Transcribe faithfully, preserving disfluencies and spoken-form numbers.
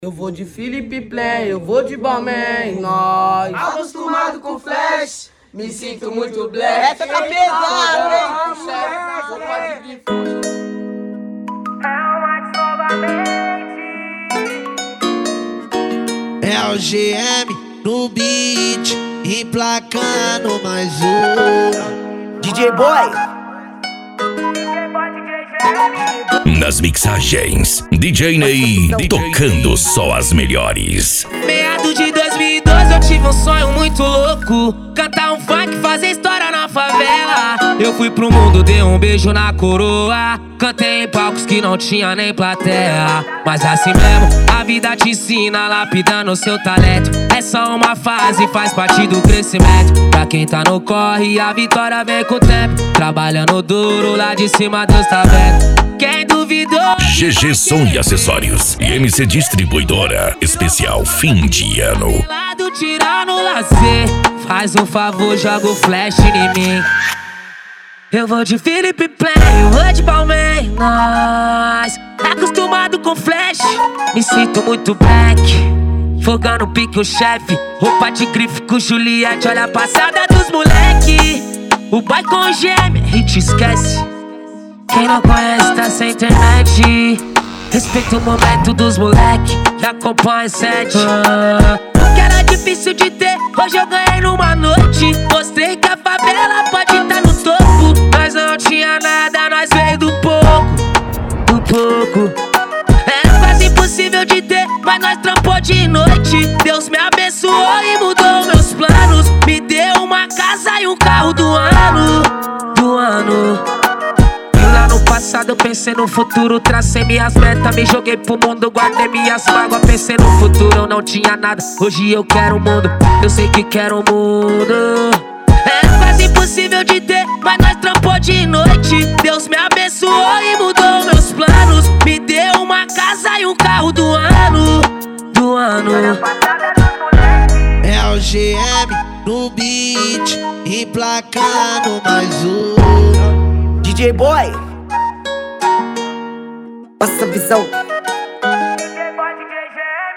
Eu vou de Felipe Plan, eu vou de Balmain, nós. Acostumado com flash, me sinto muito black. Essa tá pesada, hein? É o G M no beat, emplacando mais um D J Boy. Nas mixagens, D J Ney tocando só as melhores. Meados de dois mil e doze eu tive um sonho muito louco, cantar um funk, fazer história na favela. Eu fui pro mundo, dei um beijo na coroa, cantei em palcos que não tinha nem plateia. Mas assim mesmo, a vida te ensina, lapidando seu talento. É só uma fase, faz parte do crescimento. Pra quem tá no corre, a vitória vem com o tempo. Trabalhando duro, lá de cima Deus tá vendo. Quem duvidou? G G Som e Acessórios e M C Distribuidora. Especial fim de ano. Lado tirando lazer, faz um favor, joga o flash em mim. Eu vou de Felipe Plan, eu vou de Balmain, nós. Acostumado com flash, me sinto muito black. Fogando pique o chefe, roupa de grife com Juliette. Olha a passada dos moleque, o boy com gêmea, a gente esquece. Quem não conhece tá sem internet. Respeita o momento dos moleque, e acompanha sete. ah, O que era difícil de ter, hoje eu ganhei numa noite. Mostrei que a favela pode estar no topo. Nós não tinha nada, nós veio do pouco, do pouco. Era quase impossível de ter, mas nós trampou de noite. Deus me abençoou e mudou meus planos. Me deu uma casa e um carro do ano, do ano. No passado eu pensei no futuro, tracei minhas metas, me joguei pro mundo, guardei minhas mágoas, pensei no futuro, eu não tinha nada, hoje eu quero o mundo, eu sei que quero o mundo. Era quase impossível de ter, mas nós trampou de noite. Deus me abençoou e mudou meus planos. Me deu uma casa e um carro do ano, do ano. É o G M no beat, emplacando mais um D J Boy. Passa a visão.